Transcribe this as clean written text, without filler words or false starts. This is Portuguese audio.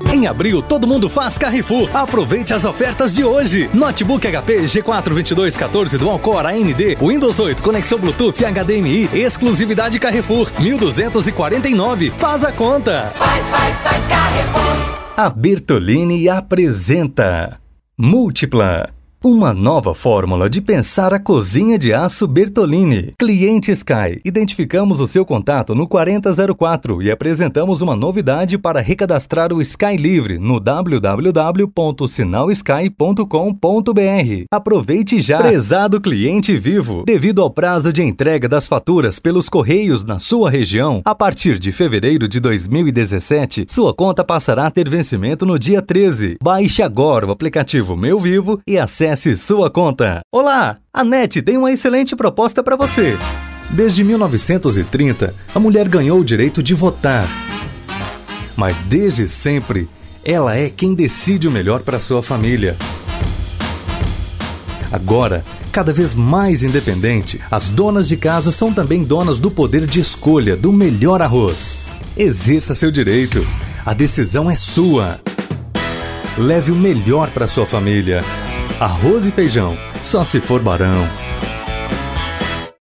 Em abril, todo mundo faz Carrefour. Aproveite as ofertas de hoje. Notebook HP G4 2214 Dual Core AMD, Windows 8, conexão Bluetooth HDMI, exclusividade Carrefour, 1.249. Faz a conta. Faz Carrefour. A Bertolini apresenta Múltipla. Uma nova fórmula de pensar a cozinha de aço Bertolini. Cliente Sky. Identificamos o seu contato no 4004 e apresentamos uma novidade para recadastrar o Sky Livre no www.sinalsky.com.br. Aproveite já. Prezado cliente Vivo. Devido ao prazo de entrega das faturas pelos Correios na sua região, a partir de fevereiro de 2017, sua conta passará a ter vencimento no dia 13. Baixe agora o aplicativo Meu Vivo e acesse sua conta. Olá, a NET tem uma excelente proposta para você. Desde 1930, a mulher ganhou o direito de votar. Mas desde sempre, ela é quem decide o melhor para sua família. Agora, cada vez mais independente, as donas de casa são também donas do poder de escolha do melhor arroz. Exerça seu direito. A decisão é sua. Leve o melhor para sua família. Arroz e feijão, só se for Barão.